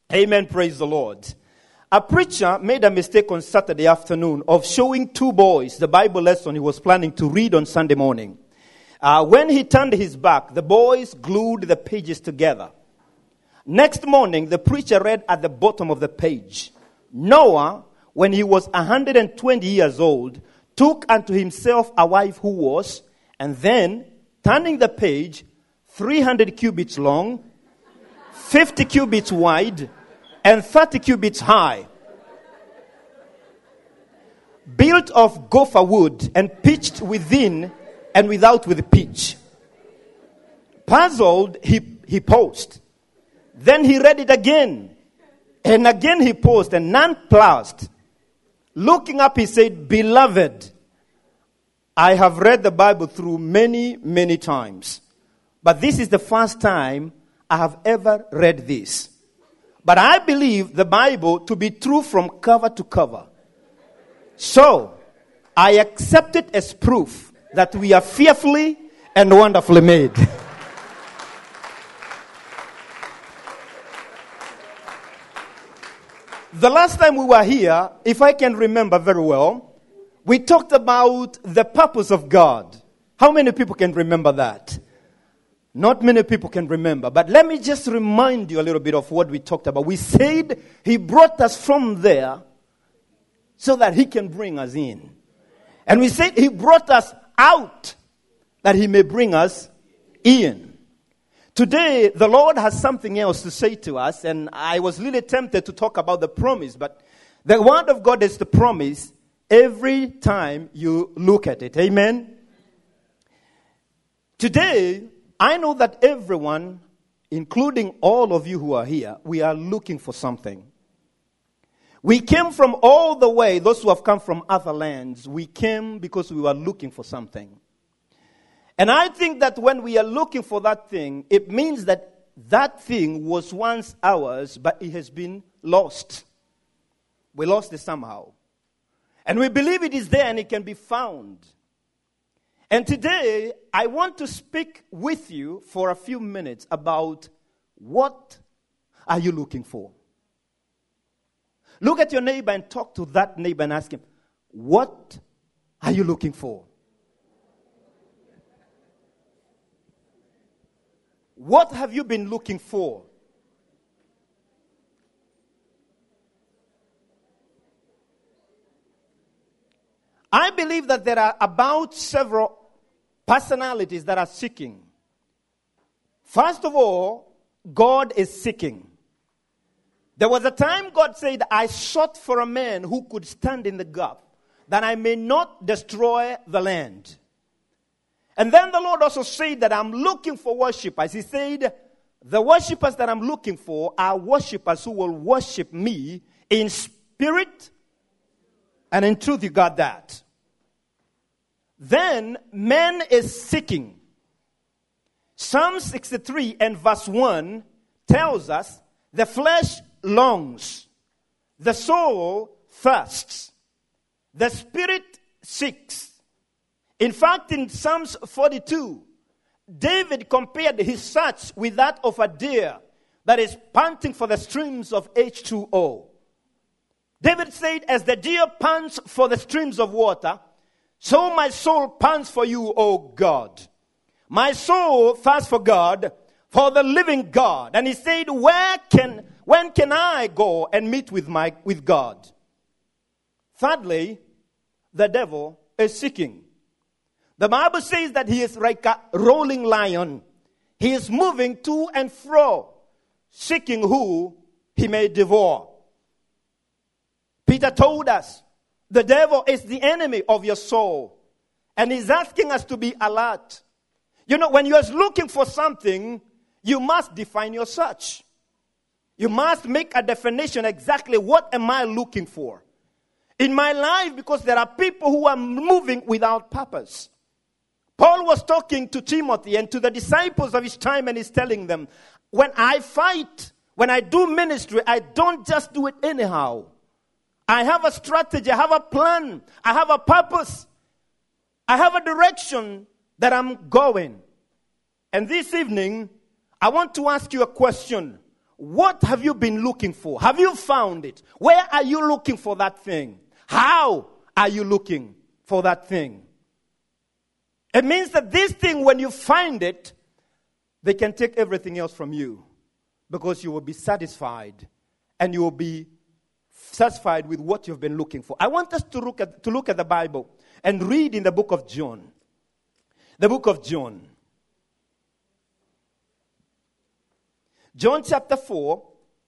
Amen, praise the Lord. A preacher made a mistake on Saturday afternoon of showing two boys the Bible lesson he was planning to read on Sunday morning. When he turned his back, the boys glued the pages together. Next morning, the preacher read at the bottom of the page, Noah, when he was 120 years old, took unto himself a wife who was, and then, turning the page, 300 cubits long, 50 cubits wide, and 30 cubits high, built of gopher wood and pitched within and without with pitch. Puzzled, he paused. Then he read it again. And again he paused and nonplussed. Looking up, he said, Beloved, I have read the Bible through many, many times. But this is the first time I have ever read this. But I believe the Bible to be true from cover to cover. So, I accept it as proof that we are fearfully and wonderfully made. The last time we were here, if I can remember very well, we talked about the purpose of God. How many people can remember that? Not many people can remember. But let me just remind you a little bit of what we talked about. We said he brought us from there so that he can bring us in. And we said he brought us out that he may bring us in. Today, the Lord has something else to say to us. And I was really tempted to talk about the promise. But the word of God is the promise every time you look at it. Amen? Today, I know that everyone, including all of you who are here, we are looking for something. We came from all the way, those who have come from other lands, we came because we were looking for something. And I think that when we are looking for that thing, it means that that thing was once ours, but it has been lost. We lost it somehow. And we believe it is there and it can be found. And today, I want to speak with you for a few minutes about what are you looking for? Look at your neighbor and talk to that neighbor and ask him, what are you looking for? What have you been looking for? I believe that there are about several personalities that are seeking. First of all, God is seeking. There was a time God said, I sought for a man who could stand in the gap, that I may not destroy the land. And then the Lord also said that I'm looking for worshipers. He said, the worshipers that I'm looking for are worshipers who will worship me in spirit and in truth. You got that. Then man is seeking. Psalm 63 and verse 1 tells us the flesh longs, the soul thirsts, the spirit seeks. In fact, in Psalms 42, David compared his search with that of a deer that is panting for the streams of H2O. David said, as the deer pants for the streams of water, so my soul pants for you, O God. My soul thirsts for God, for the living God. And he said, when can I go and meet with God? Thirdly, the devil is seeking. The Bible says that he is like a rolling lion. He is moving to and fro, seeking who he may devour. Peter told us, the devil is the enemy of your soul. And he's asking us to be alert. You know, when you're looking for something, you must define your search. You must make a definition exactly what am I looking for. In my life, because there are people who are moving without purpose. Paul was talking to Timothy and to the disciples of his time, and he's telling them, when I fight, when I do ministry, I don't just do it anyhow. I have a strategy, I have a plan, I have a purpose, I have a direction that I'm going. And this evening, I want to ask you a question. what have you been looking for? Have you found it? Where are you looking for that thing? How are you looking for that thing? It means that this thing, when you find it, they can take everything else from you because you will be satisfied and you will be satisfied with what you've been looking for. I want us to look at the Bible and read in the book of John. The book of John. John chapter 4.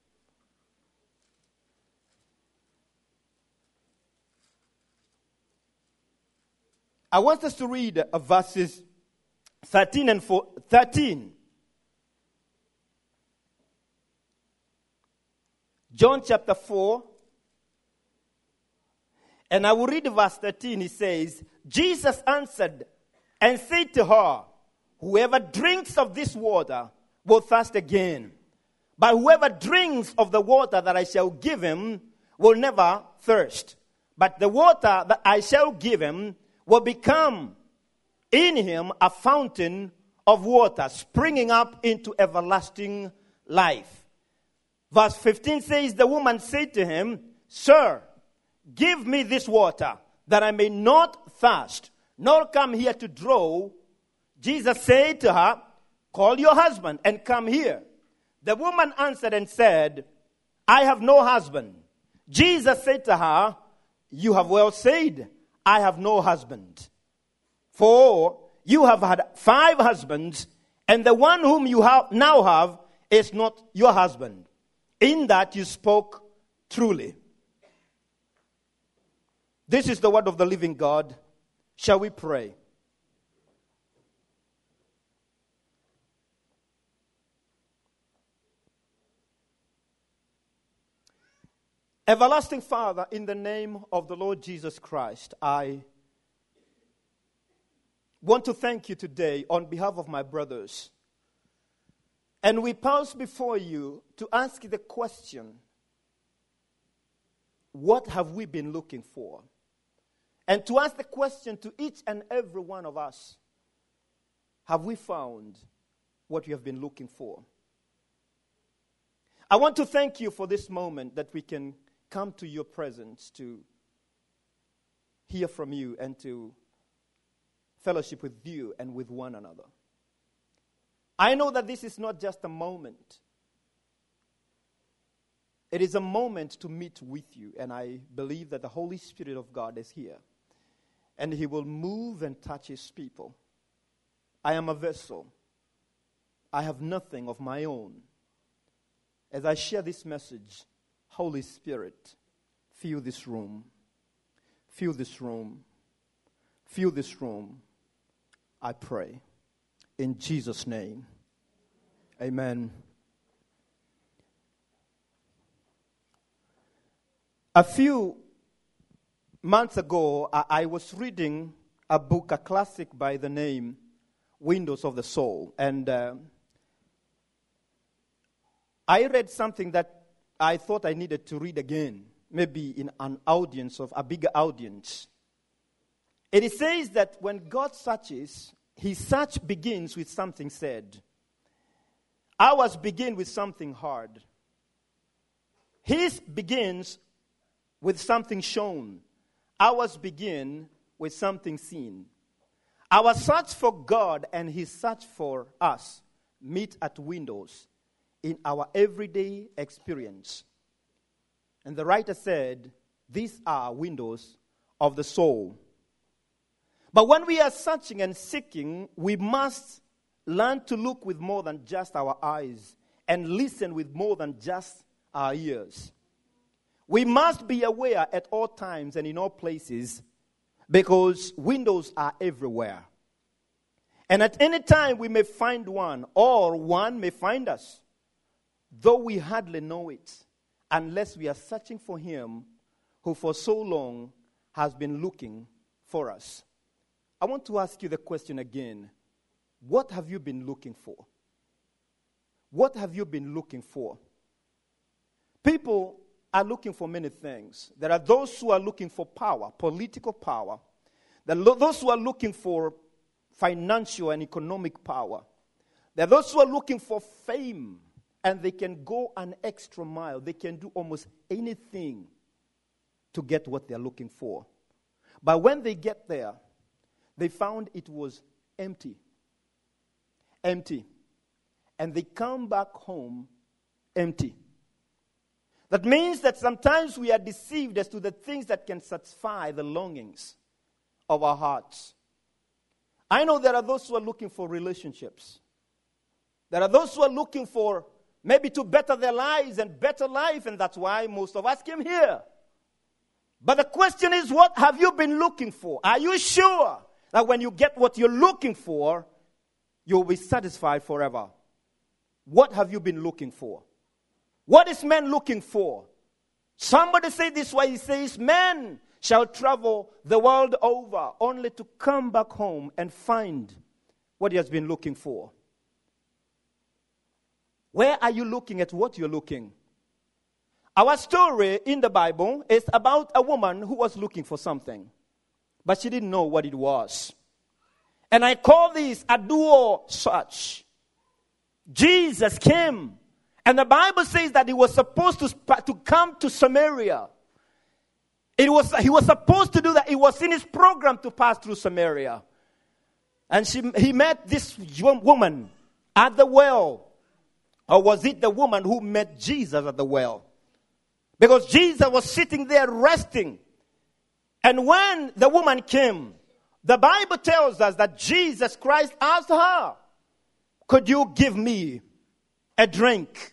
I want us to read verses 13 and 13. John chapter 4. And I will read verse 13. It says, Jesus answered and said to her, whoever drinks of this water will thirst again. But whoever drinks of the water that I shall give him will never thirst. But the water that I shall give him will become in him a fountain of water, springing up into everlasting life. Verse 15 says, the woman said to him, Sir, give me this water, that I may not thirst, nor come here to draw. Jesus said to her, call your husband and come here. The woman answered and said, I have no husband. Jesus said to her, you have well said, I have no husband. For you have had 5 husbands, and the one whom you now have is not your husband. In that you spoke truly. This is the word of the living God. Shall we pray? Everlasting Father, in the name of the Lord Jesus Christ, I want to thank you today on behalf of my brothers. And we pause before you to ask the question, what have we been looking for? And to ask the question to each and every one of us, have we found what we have been looking for? I want to thank you for this moment that we can come to your presence to hear from you and to fellowship with you and with one another. I know that this is not just a moment. It is a moment to meet with you, and I believe that the Holy Spirit of God is here, and He will move and touch His people. I am a vessel. I have nothing of my own. As I share this message, Holy Spirit, fill this room. Fill this room. Fill this room. I pray. In Jesus' name. Amen. A few months ago, I was reading a book, a classic by the name Windows of the Soul. And I read something that I thought I needed to read again, maybe in an audience of a bigger audience. It says that when God searches, His search begins with something said. Ours begin with something hard. His begins with something shown. Ours begin with something seen. Our search for God and His search for us meet at windows in our everyday experience. And the writer said, these are windows of the soul. But when we are searching and seeking, we must learn to look with more than just our eyes and listen with more than just our ears. We must be aware at all times and in all places because windows are everywhere. And at any time we may find one, or one may find us, though we hardly know it, unless we are searching for Him who for so long has been looking for us. I want to ask you the question again. What have you been looking for? What have you been looking for? People are looking for many things. There are those who are looking for power, political power. There are those who are looking for financial and economic power. There are those who are looking for fame and they can go an extra mile. They can do almost anything to get what they're looking for. But when they get there, they found it was empty. Empty. And they come back home empty. That means that sometimes we are deceived as to the things that can satisfy the longings of our hearts. I know there are those who are looking for relationships. There are those who are looking for maybe to better their lives and better life, and that's why most of us came here. But the question is, what have you been looking for? Are you sure that when you get what you're looking for, you'll be satisfied forever? What have you been looking for? What is man looking for? Somebody say this way, he says, man shall travel the world over only to come back home and find what he has been looking for. Where are you looking at what you're looking? Our story in the Bible is about a woman who was looking for something, but she didn't know what it was. And I call this a dual search. Jesus came, and the Bible says that he was supposed to come to Samaria. He was supposed to do that. It was in his program to pass through Samaria. And he met this woman at the well. Or was it the woman who met Jesus at the well? Because Jesus was sitting there resting. And when the woman came, the Bible tells us that Jesus Christ asked her, could you give me a drink?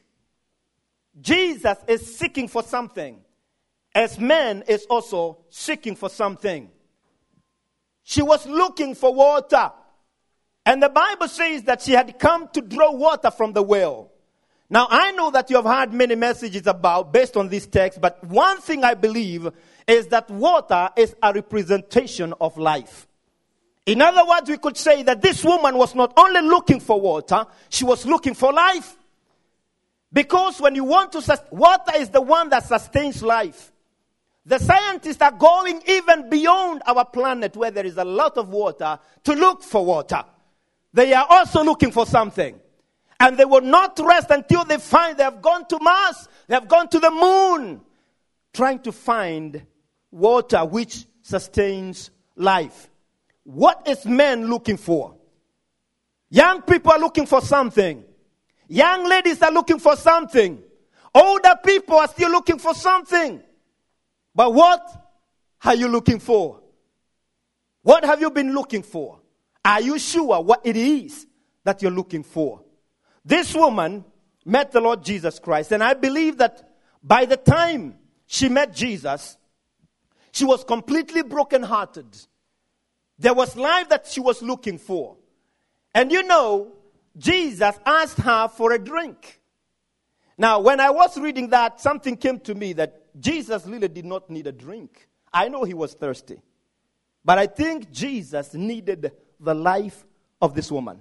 Jesus is seeking for something, as man is also seeking for something. She was looking for water. And the Bible says that she had come to draw water from the well. Now, I know that you have heard many messages based on this text, but one thing I believe is that water is a representation of life. In other words, we could say that this woman was not only looking for water, she was looking for life. Because when you want to, water is the one that sustains life. The scientists are going even beyond our planet where there is a lot of water to look for water. They are also looking for something. And they will not rest until they find they have gone to Mars, they have gone to the moon, trying to find water which sustains life. What is man looking for? Young people are looking for something. Young ladies are looking for something. Older people are still looking for something. But what are you looking for? What have you been looking for? Are you sure what it is that you're looking for? This woman met the Lord Jesus Christ, and I believe that by the time she met Jesus, she was completely brokenhearted. There was life that she was looking for. And you know, Jesus asked her for a drink. Now, when I was reading that, something came to me that Jesus really did not need a drink. I know he was thirsty. But I think Jesus needed the life of this woman.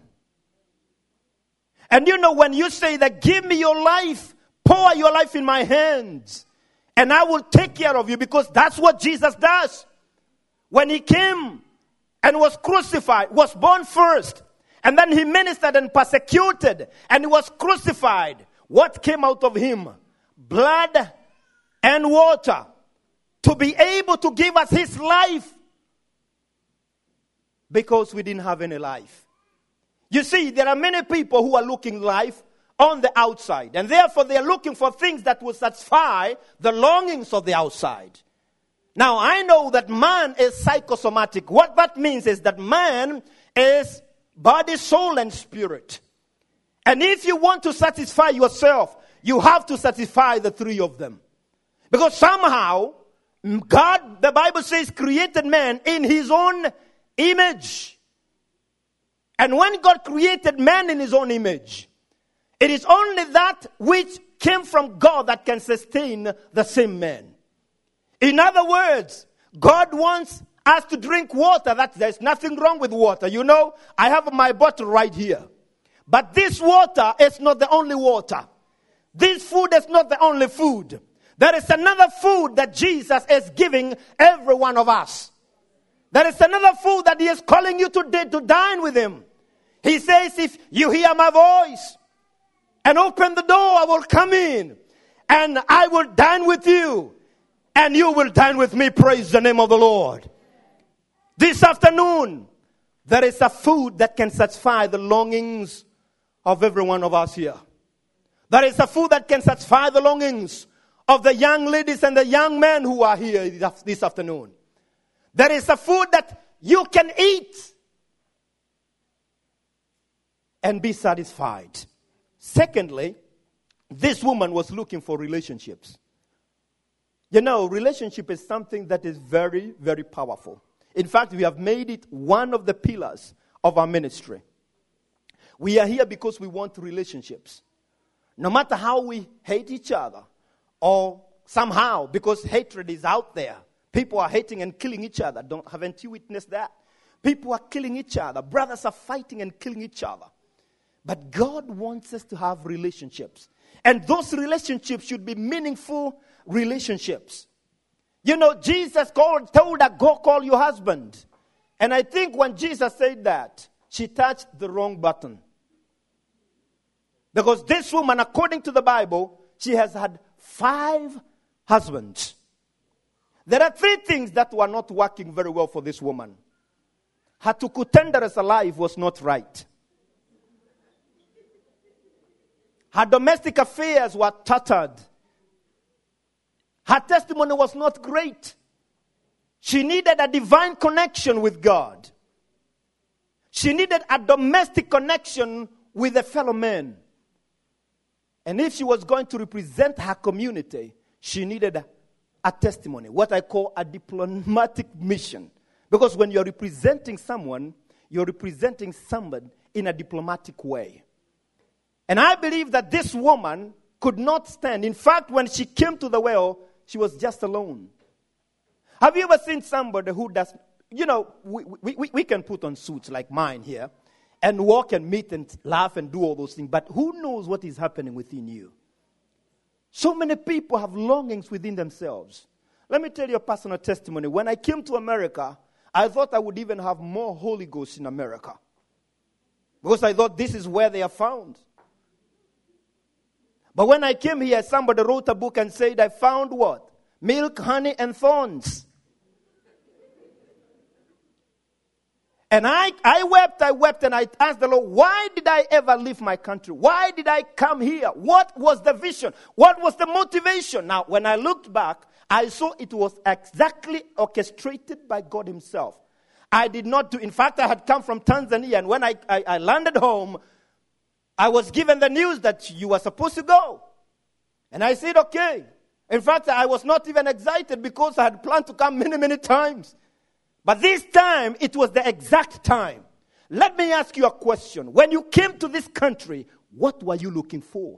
And you know, when you say that, give me your life, pour your life in my hands, and I will take care of you, because that's what Jesus does. When he came and was crucified, was born first, and then he ministered and persecuted, and he was crucified. What came out of him? Blood and water, to be able to give us his life, because we didn't have any life. You see, there are many people who are looking life on the outside, and therefore they are looking for things that will satisfy the longings of the outside. Now, I know that man is psychosomatic. What that means is that man is body, soul, and spirit. And if you want to satisfy yourself, you have to satisfy the three of them. Because somehow, God, the Bible says, created man in his own image. And when God created man in his own image, it is only that which came from God that can sustain the same man. In other words, God wants us to drink water. There's nothing wrong with water. You know, I have my bottle right here. But this water is not the only water. This food is not the only food. There is another food that Jesus is giving every one of us. There is another food that he is calling you today to dine with him. He says, if you hear my voice and and open the door. I will come in and I will dine with you and you will dine with me. Praise the name of the Lord. This afternoon, there is a food that can satisfy the longings of every one of us here. There is a food that can satisfy the longings of the young ladies and the young men who are here this afternoon. There is a food that you can eat and be satisfied. Secondly, this woman was looking for relationships. You know, relationship is something that is very, very powerful. In fact, we have made it one of the pillars of our ministry. We are here because we want relationships. No matter how we hate each other, or somehow, because hatred is out there, people are hating and killing each other. Haven't you witnessed that? People are killing each other. Brothers are fighting and killing each other. But God wants us to have relationships. And those relationships should be meaningful relationships. You know, Jesus told her, go call your husband. And I think when Jesus said that, she touched the wrong button. Because this woman, according to the Bible, she has had 5 husbands. There are 3 things that were not working very well for this woman. Her to kutenda as alive was not right. Her domestic affairs were tattered. Her testimony was not great. She needed a divine connection with God. She needed a domestic connection with a fellow man. And if she was going to represent her community, she needed a testimony, what I call a diplomatic mission. Because when you're representing someone, you're representing someone in a diplomatic way. And I believe that this woman could not stand. In fact, when she came to the well, she was just alone. Have you ever seen somebody who does, you know, we can put on suits like mine here and walk and meet and laugh and do all those things, but who knows what is happening within you? So many people have longings within themselves. Let me tell you a personal testimony. When I came to America, I thought I would even have more Holy Ghost in America. Because I thought this is where they are found. But when I came here, somebody wrote a book and said, I found what? Milk, honey, and thorns. And I wept, and I asked the Lord, why did I ever leave my country? Why did I come here? What was the vision? What was the motivation? Now, when I looked back, I saw it was exactly orchestrated by God himself. I did not do, in fact, I had come from Tanzania, and when I landed home, I was given the news that you were supposed to go. And I said, okay. In fact, I was not even excited because I had planned to come many, many times. But this time, it was the exact time. Let me ask you a question. When you came to this country, what were you looking for?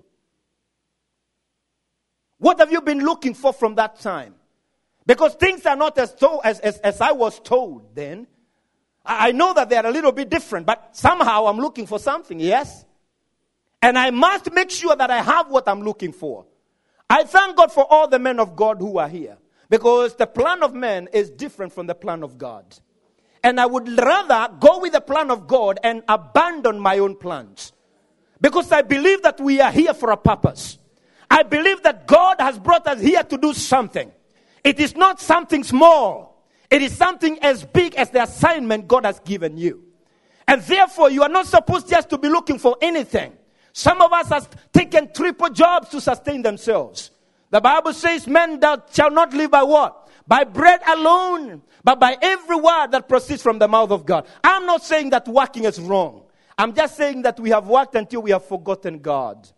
What have you been looking for from that time? Because things are not as I was told then. I know that they are a little bit different, but somehow I'm looking for something, yes? And I must make sure that I have what I'm looking for. I thank God for all the men of God who are here. Because the plan of man is different from the plan of God. And I would rather go with the plan of God and abandon my own plans. Because I believe that we are here for a purpose. I believe that God has brought us here to do something. It is not something small. It is something as big as the assignment God has given you. And therefore, you are not supposed just to be looking for anything. Some of us have taken triple jobs to sustain themselves. The Bible says men that shall not live by what? By bread alone, but by every word that proceeds from the mouth of God. I'm not saying that working is wrong. I'm just saying that we have worked until we have forgotten God.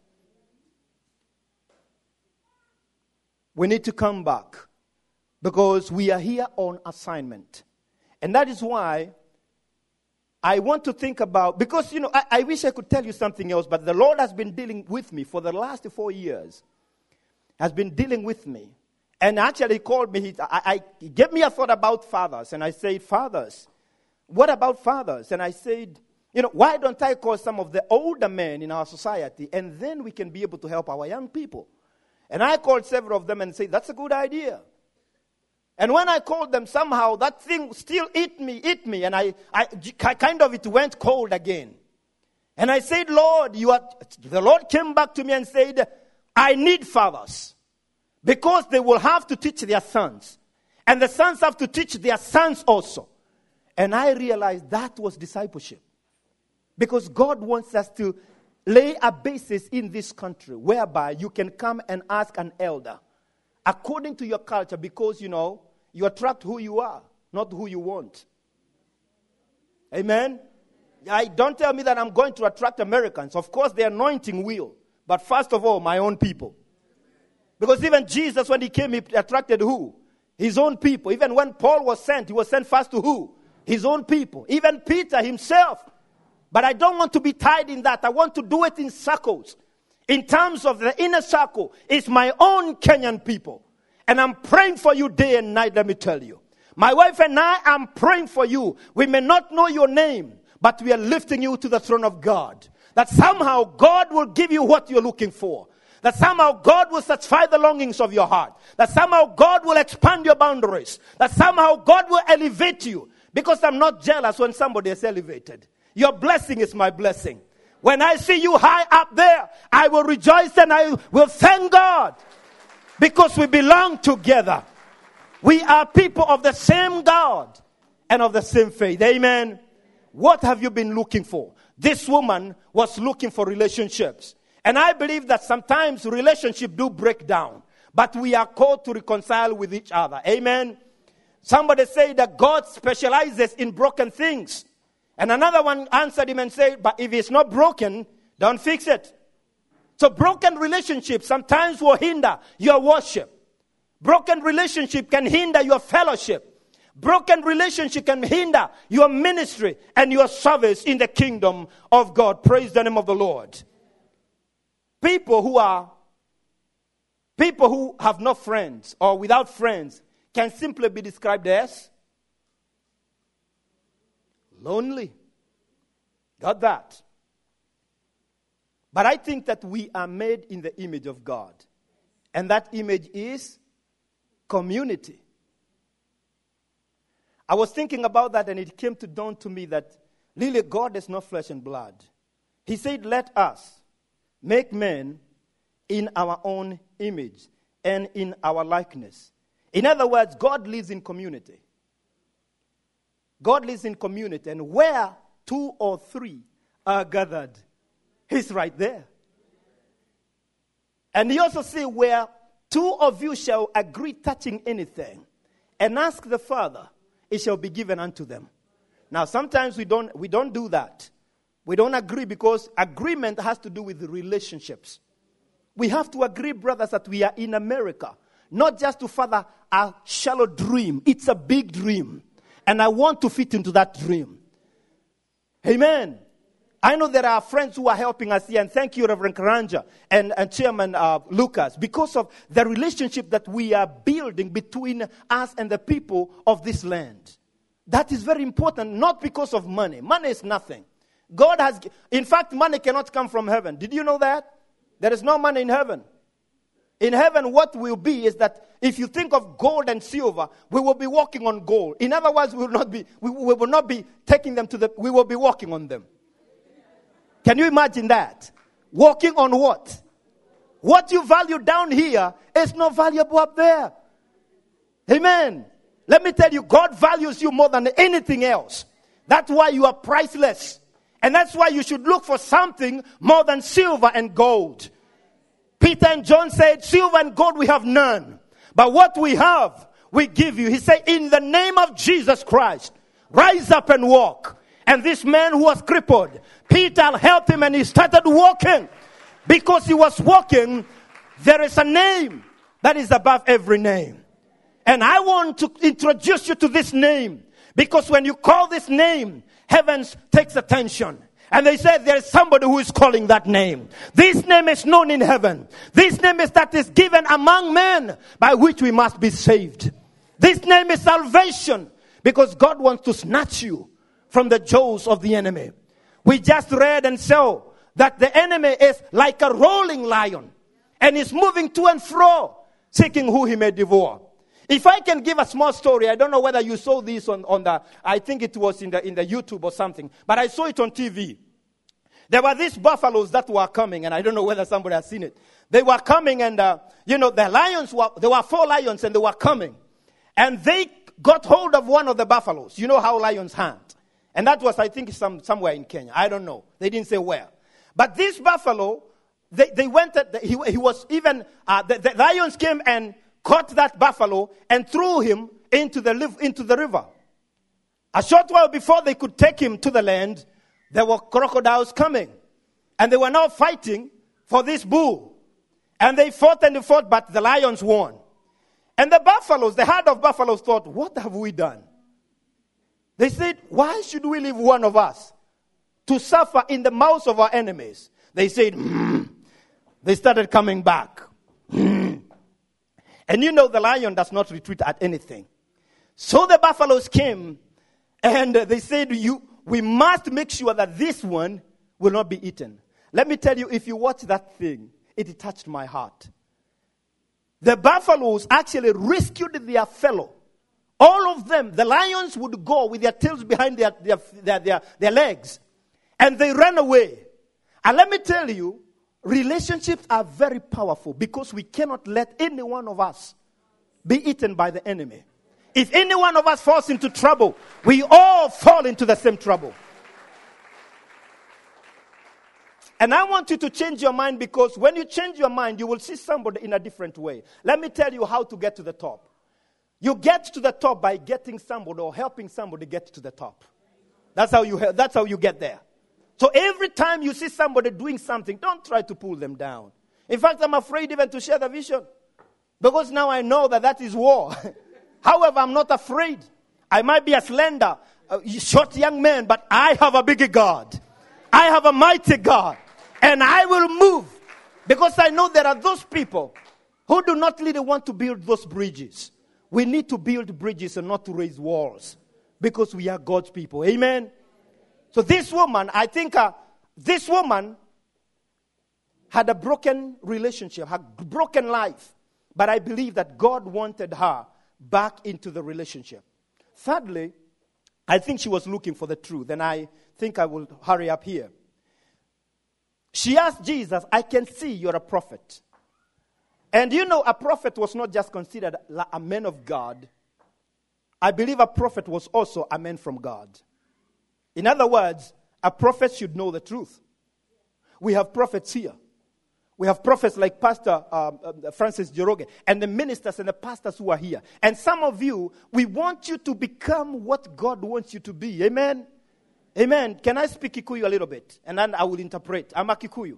We need to come back because we are here on assignment. And that is why I want to think about, because, you know, I wish I could tell you something else, but the Lord has been dealing with me for the last 4 years. Has been dealing with me. And actually he called me, he gave me a thought about fathers. And I said, fathers, what about fathers? And I said, you know, why don't I call some of the older men in our society and then we can be able to help our young people? And I called several of them and said, that's a good idea. And when I called them, somehow that thing still hit me. And I kind of, it went cold again. And I said, Lord, the Lord came back to me and said, I need fathers. Because they will have to teach their sons. And the sons have to teach their sons also. And I realized that was discipleship. Because God wants us to lay a basis in this country whereby you can come and ask an elder according to your culture, because, you attract who you are, not who you want. Amen? Don't tell me that I'm going to attract Americans. Of course, the anointing will. But first of all, my own people. Because even Jesus, when he came, he attracted who? His own people. Even when Paul was sent, he was sent first to who? His own people. Even Peter himself. But I don't want to be tied in that. I want to do it in circles. In terms of the inner circle, it's my own Kenyan people. And I'm praying for you day and night, let me tell you. My wife and I am praying for you. We may not know your name, but we are lifting you to the throne of God. That somehow God will give you what you're looking for. That somehow God will satisfy the longings of your heart. That somehow God will expand your boundaries. That somehow God will elevate you. Because I'm not jealous when somebody is elevated. Your blessing is my blessing. When I see you high up there, I will rejoice and I will thank God. Because we belong together. We are people of the same God and of the same faith. Amen. What have you been looking for? This woman was looking for relationships. And I believe that sometimes relationships do break down. But we are called to reconcile with each other. Amen. Somebody said that God specializes in broken things. And another one answered him and said, but if it's not broken, don't fix it. So broken relationships sometimes will hinder your worship. Broken relationship can hinder your fellowship. Broken relationship can hinder your ministry and your service in the kingdom of God. Praise the name of the Lord. People who have no friends or without friends can simply be described as lonely. Got that? But I think that we are made in the image of God. And that image is community. I was thinking about that and it came to dawn to me that really God is not flesh and blood. He said, let us make men in our own image and in our likeness. In other words, God lives in community. God lives in community. And where 2 or 3 are gathered, He's right there. And he also said, where 2 of you shall agree touching anything, and ask the Father, it shall be given unto them. Now, sometimes we don't do that. We don't agree because agreement has to do with relationships. We have to agree, brothers, that we are in America, not just to further a shallow dream. It's a big dream. And I want to fit into that dream. Amen. I know there are friends who are helping us here, and thank you, Reverend Karanja and Chairman Lucas, because of the relationship that we are building between us and the people of this land. That is very important, not because of money. Money is nothing. God has, in fact, money cannot come from heaven. Did you know that? There is no money in heaven. In heaven, what will be is that if you think of gold and silver, we will be walking on gold. In other words, we will not be taking them we will be walking on them. Can you imagine that? Walking on what? What you value down here is not valuable up there. Amen. Let me tell you, God values you more than anything else. That's why you are priceless. And that's why you should look for something more than silver and gold. Peter and John said, silver and gold we have none. But what we have, we give you. He said, in the name of Jesus Christ, rise up and walk. And this man who was crippled, Peter helped him and he started walking. Because he was walking, there is a name that is above every name. And I want to introduce you to this name. Because when you call this name, heaven takes attention. And they said there is somebody who is calling that name. This name is known in heaven. This name is that is given among men by which we must be saved. This name is salvation. Because God wants to snatch you from the jaws of the enemy. We just read and saw that the enemy is like a rolling lion. And is moving to and fro, seeking who he may devour. If I can give a small story, I don't know whether you saw this on the, I think it was in the YouTube or something, but I saw it on TV. There were these buffaloes that were coming, and I don't know whether somebody has seen it. They were coming, and, the lions there were 4 lions, and they were coming. And they got hold of one of the buffaloes. You know how lions hunt. And that was, I think, somewhere in Kenya. I don't know. They didn't say where. But this buffalo, they went, he was even, the lions came and caught that buffalo and threw him into the river. A short while before they could take him to the land, there were crocodiles coming. And they were now fighting for this bull. And they fought, but the lions won. And the herd of buffaloes thought, what have we done? They said, why should we leave one of us to suffer in the mouths of our enemies? They said, They started coming back. And the lion does not retreat at anything. So the buffaloes came and they said, we must make sure that this one will not be eaten. Let me tell you, if you watch that thing, it touched my heart. The buffaloes actually rescued their fellow. All of them, the lions would go with their tails behind their legs. And they ran away. And let me tell you, relationships are very powerful because we cannot let any one of us be eaten by the enemy. If any one of us falls into trouble, we all fall into the same trouble. And I want you to change your mind, because when you change your mind, you will see somebody in a different way. Let me tell you how to get to the top. You get to the top by getting somebody or helping somebody get to the top. That's how you get there. So every time you see somebody doing something, don't try to pull them down. In fact, I'm afraid even to share the vision, because now I know that is war. However, I'm not afraid. I might be a slender, short young man, but I have a bigger God. I have a mighty God. And I will move, because I know there are those people who do not really want to build those bridges. We need to build bridges and not to raise walls, because we are God's people. Amen? So this woman, I think this woman had a broken relationship, had broken life. But I believe that God wanted her back into the relationship. Thirdly, I think she was looking for the truth. And I think I will hurry up here. She asked Jesus, I can see you're a prophet. And a prophet was not just considered a man of God. I believe a prophet was also a man from God. In other words, a prophet should know the truth. We have prophets here. We have prophets like Pastor Francis Joroge and the ministers and the pastors who are here. And some of you, we want you to become what God wants you to be. Amen? Amen. Can I speak Kikuyu a little bit? And then I will interpret. I'm a Kikuyu.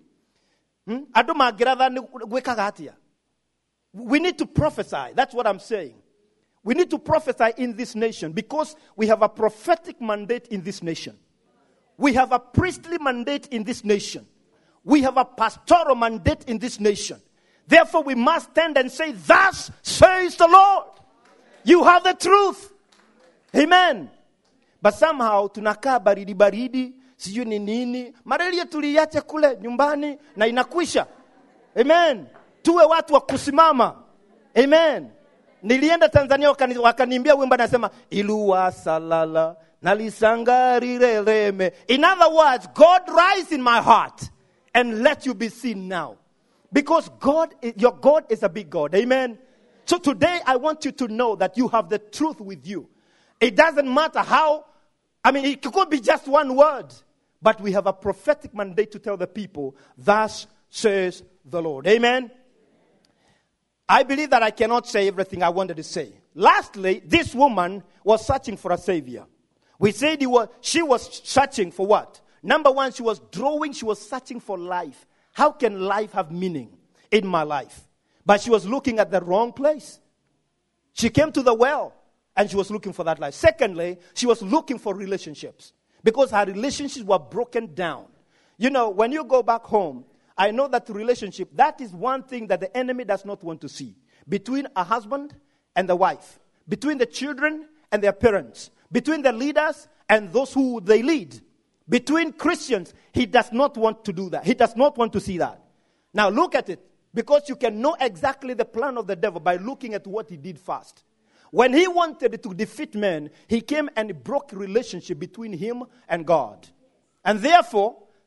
We need to prophesy. That's what I'm saying. We need to prophesy in this nation, because we have a prophetic mandate in this nation. We have a priestly mandate in this nation. We have a pastoral mandate in this nation. Therefore, we must stand and say, thus says the Lord. You have the truth. Amen. But somehow, tunakaa baridi, sijui ni nini. Malaria tuliacha kule nyumbani na inakwisha. Amen. Tuwe watu wa kusimama. Amen. Nilienda Tanzania wakaniimbia wimbo nasema iluwa salala nalisangari reme. In other words, God rise in my heart and let you be seen now. Because your God is a big God. Amen. So today I want you to know that you have the truth with you. It doesn't matter it could be just one word, but we have a prophetic mandate to tell the people, thus says the Lord. Amen. I believe that I cannot say everything I wanted to say. Lastly, this woman was searching for a savior. We said she was searching for what? Number one, she was searching for life. How can life have meaning in my life? But she was looking at the wrong place. She came to the well and she was looking for that life. Secondly, she was looking for relationships because her relationships were broken down. When you go back home, I know that relationship, that is one thing that the enemy does not want to see. Between a husband and the wife. Between the children and their parents. Between the leaders and those who they lead. Between Christians, he does not want to do that. He does not want to see that. Now look at it. Because you can know exactly the plan of the devil by looking at what he did first. When he wanted to defeat men, he came and broke relationship between him and God. And therefore,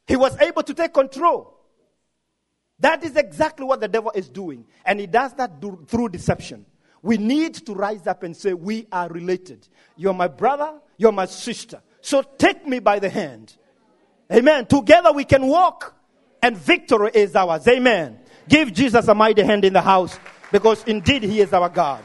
He was able to take control. That is exactly what the devil is doing. And he does that through deception. We need to rise up and say, we are related. You're my brother, you're my sister. So take me by the hand. Amen. Together we can walk, and victory is ours. Amen. Give Jesus a mighty hand in the house, because indeed he is our God.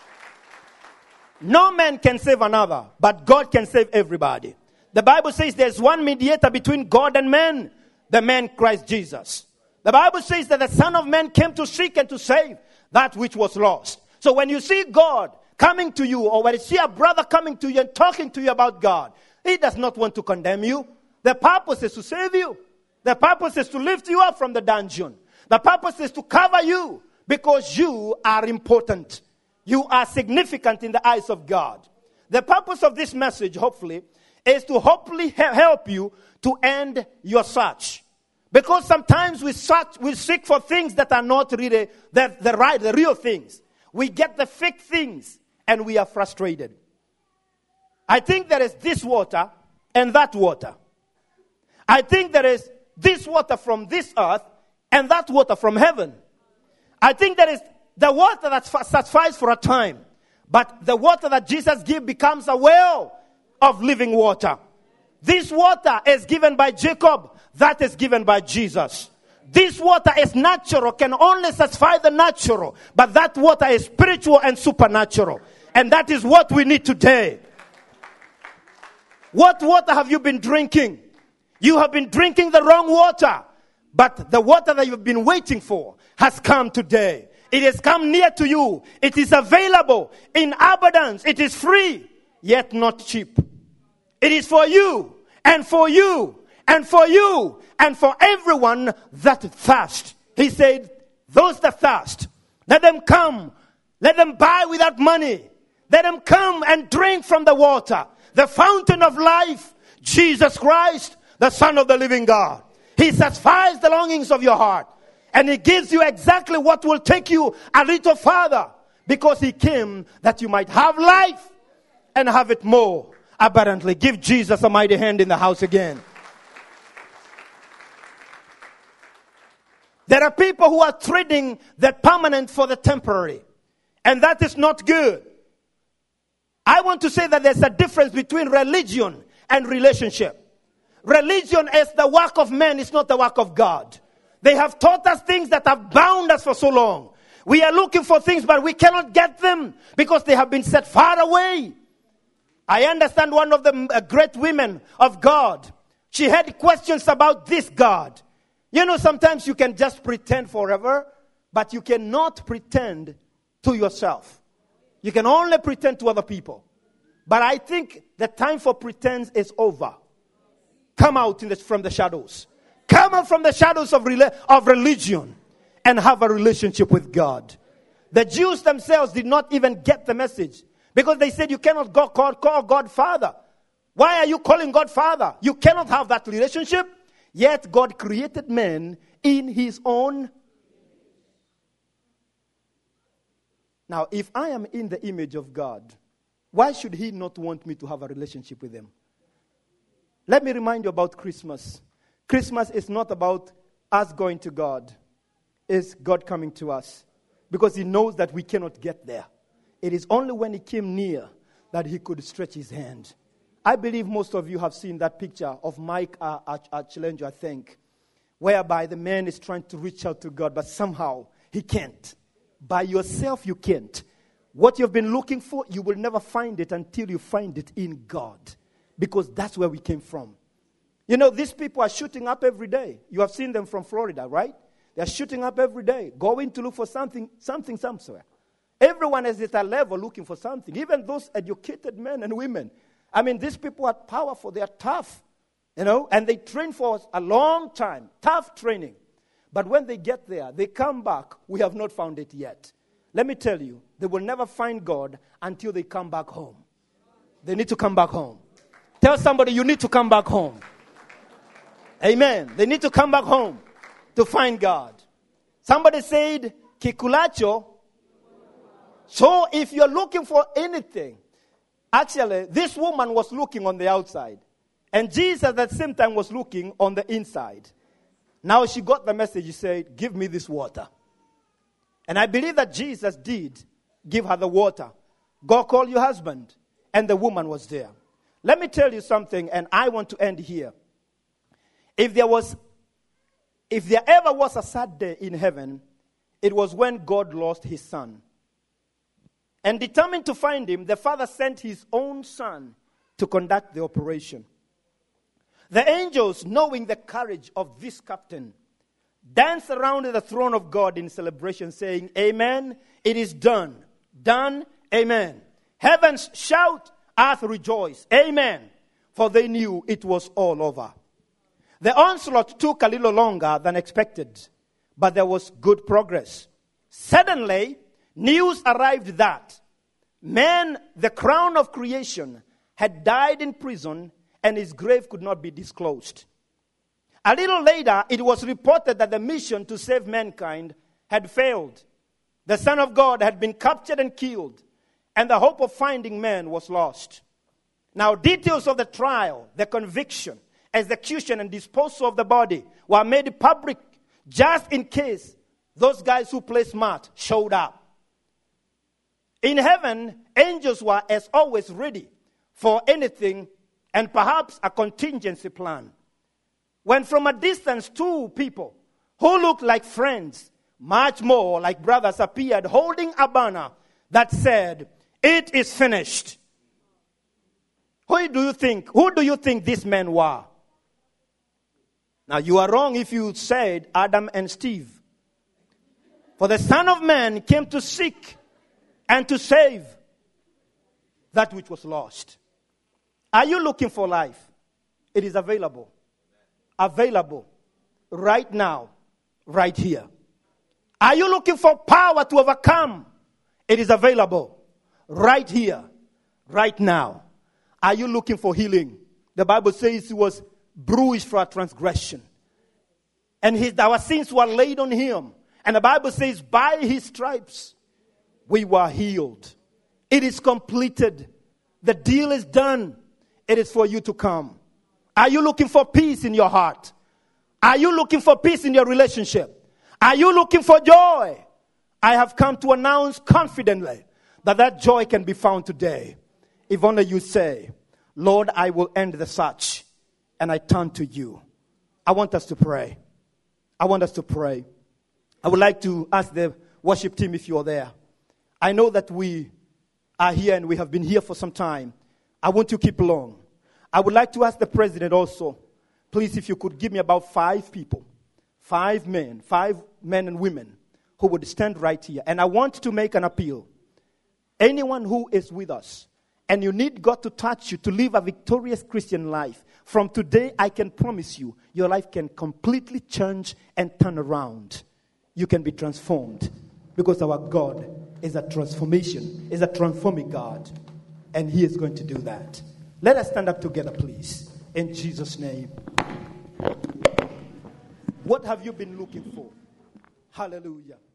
No man can save another, but God can save everybody. The Bible says there's one mediator between God and man, the man Christ Jesus. The Bible says that the Son of Man came to seek and to save that which was lost. So when you see God coming to you, or when you see a brother coming to you and talking to you about God, he does not want to condemn you. The purpose is to save you. The purpose is to lift you up from the dungeon. The purpose is to cover you, because you are important. You are significant in the eyes of God. The purpose of this message, hopefully, is to hopefully help you to end your search. Because sometimes we seek for things that are not really the real things. We get the fake things and we are frustrated. I think there is this water and that water. I think there is this water from this earth and that water from heaven. I think there is the water that satisfies for a time. But the water that Jesus gives becomes a well of living water. This water is given by Jacob. That is given by Jesus. This water is natural, can only satisfy the natural. But that water is spiritual and supernatural. And that is what we need today. What water have you been drinking? You have been drinking the wrong water. But the water that you've been waiting for has come today. It has come near to you. It is available in abundance. It is free, yet not cheap. It is for you, and for you, and for you, and for everyone that thirsts. He said, those that thirst, let them come. Let them buy without money. Let them come and drink from the water. The fountain of life, Jesus Christ, the Son of the living God. He satisfies the longings of your heart. And he gives you exactly what will take you a little further. Because he came that you might have life and have it more abundantly. Give Jesus a mighty hand in the house again. There are people who are trading the permanent for the temporary. And that is not good. I want to say that there's a difference between religion and relationship. Religion is the work of man, it's not the work of God. They have taught us things that have bound us for so long. We are looking for things, but we cannot get them because they have been set far away. I understand one of the great women of God. She had questions about this God. You know, sometimes you can just pretend forever, but you cannot pretend to yourself. You can only pretend to other people. But I think the time for pretense is over. Come out from the shadows. Come out from the shadows of religion and have a relationship with God. The Jews themselves did not even get the message because they said you cannot call God Father. Why are you calling God Father? You cannot have that relationship. Yet God created man in his own. Now, if I am in the image of God, why should he not want me to have a relationship with him? Let me remind you about Christmas. Christmas is not about us going to God. It's God coming to us. Because he knows that we cannot get there. It is only when he came near that he could stretch his hand. I believe most of you have seen that picture of Mike Archelangelo, I think, whereby the man is trying to reach out to God, but somehow he can't. By yourself, you can't. What you've been looking for, you will never find it until you find it in God. Because that's where we came from. You know, these people are shooting up every day. You have seen them from Florida, right? They're shooting up every day, going to look for something somewhere. Everyone is at a level looking for something. Even those educated men and women. I mean, these people are powerful. They are tough, you know, and they train for a long time. Tough training. But when they get there, they come back. We have not found it yet. Let me tell you, they will never find God until they come back home. They need to come back home. Tell somebody you need to come back home. Amen. They need to come back home to find God. Somebody said, Kikulacho. So if you're looking for anything, actually, this woman was looking on the outside. And Jesus at the same time was looking on the inside. Now she got the message. He said, give me this water. And I believe that Jesus did give her the water. Go call your husband. And the woman was there. Let me tell you something, and I want to end here. If there ever was a sad day in heaven, it was when God lost his son. And determined to find him, the father sent his own son to conduct the operation. The angels, knowing the courage of this captain, danced around the throne of God in celebration, saying, Amen, it is done. Done, amen. Heavens shout, earth rejoice, amen. For they knew it was all over. The onslaught took a little longer than expected, but there was good progress. Suddenly, news arrived that man, the crown of creation, had died in prison and his grave could not be disclosed. A little later, it was reported that the mission to save mankind had failed. The Son of God had been captured and killed, and the hope of finding man was lost. Now, details of the trial, the conviction, execution, and disposal of the body were made public just in case those guys who play smart showed up. In heaven, angels were, as always, ready for anything and perhaps a contingency plan. When from a distance, two people who looked like friends, much more like brothers, appeared holding a banner that said, "It is finished." Who do you think these men were? Now, you are wrong if you said Adam and Steve. For the Son of Man came to seek and to save that which was lost. Are you looking for life? It is available. Available right now, right here. Are you looking for power to overcome? It is available right here, right now. Are you looking for healing? The Bible says he was bruised for our transgression. And our sins were laid on him. And the Bible says by his stripes we were healed. It is completed. The deal is done. It is for you to come. Are you looking for peace in your heart? Are you looking for peace in your relationship? Are you looking for joy? I have come to announce confidently that joy can be found today. If only you say, Lord, I will end the search, and I turn to you. I want us to pray. I want us to pray. I would like to ask the worship team if you are there. I know that we are here and we have been here for some time. I want to keep long. I would like to ask the president also, please, if you could give me about 5 people, 5 men and women who would stand right here. And I want to make an appeal. Anyone who is with us and you need God to touch you to live a victorious Christian life, from today I can promise you, your life can completely change and turn around. You can be transformed because our God is a transforming God. And he is going to do that. Let us stand up together, please. In Jesus' name. What have you been looking for? Hallelujah.